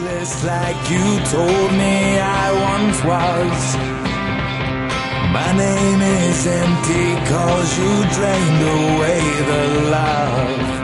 useless like you told me I once was. My name is empty 'cause you drained away the love.